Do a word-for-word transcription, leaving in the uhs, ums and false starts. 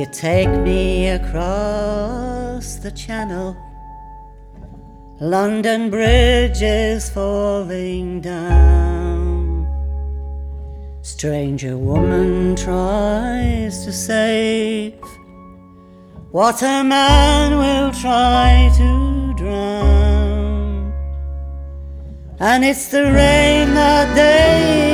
you take me across the channel? London Bridge is falling down. Stranger woman tries to save what a man will try to drown. And it's the rain that they